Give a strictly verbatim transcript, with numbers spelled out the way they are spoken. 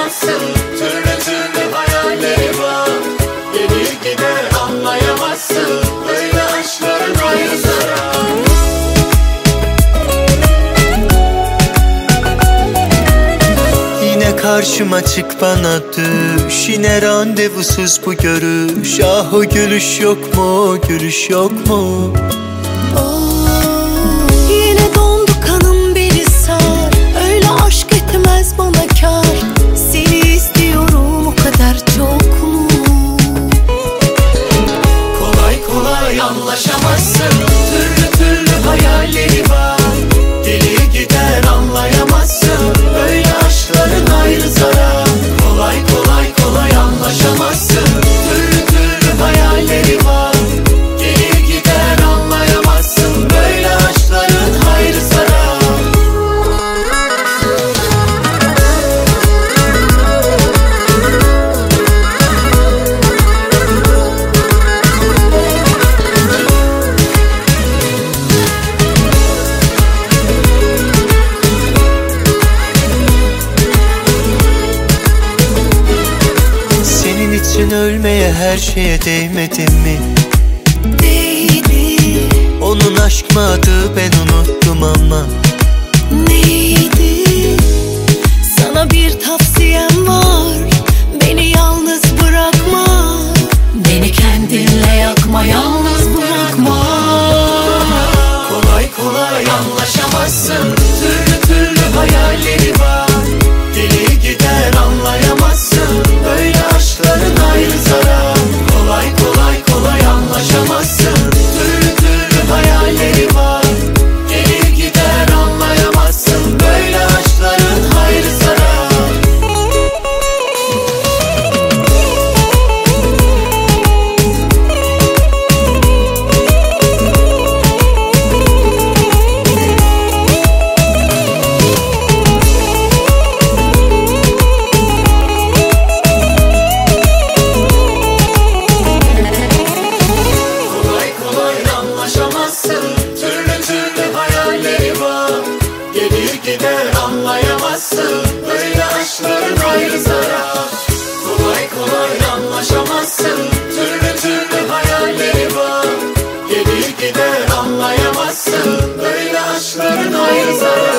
anlayamazsın. Türlü türlü hayalleri var, gelir gider anlayamazsın. Böyle aşkların ayrı zarar. Yine karşıma çık bana düş, yine randevusuz bu görüş. Ah o gülüş yok mu, gülüş yok mu? Oh, yine dondu kanım beni sar. Öyle aşk etmez bana kar. Seni istiyorum o kadar çok mu? Kolay kolay anlaşamazsın. Türlü türlü hayalleri var, gelir gider anlayamazsın. Böyle aşkların ayrı zarar. Kolay kolay kolay anlaşamazsın. Türlü türlü hayalleri var, gelir gider anlayamazsın. Böyle aşkların ayrı zarar. Senin için ölmeye her şeye değmedim mi? Değdi. Onun aşk mı adı ben unuttum ama. Neydi? Sana bir tavsiyem var. Beni yalnız bırakma. Beni kendinle yakma, yalnız bırakma. Kolay kolay anlaşamazsın. Türlü türlü hayalleri var, gelir gider anlayamazsın. Böyle aşkların ayrı zarar. Kolay kolay kolay anlaşamazsın. Türlü türlü hayalleri var, gelir gider anlayamazsın. Böyle aşkların ayrı zarar. Kolay kolay anlaşamazsın. Türlü türlü hayalleri var, gelir gider anlayamazsın. Böyle aşkların ayrı zarar. Kolay kolay anlaşamazsın. Türlü türlü hayalleri var, gelir gider anlayamazsın. Böyle aşkların ayrı zarar.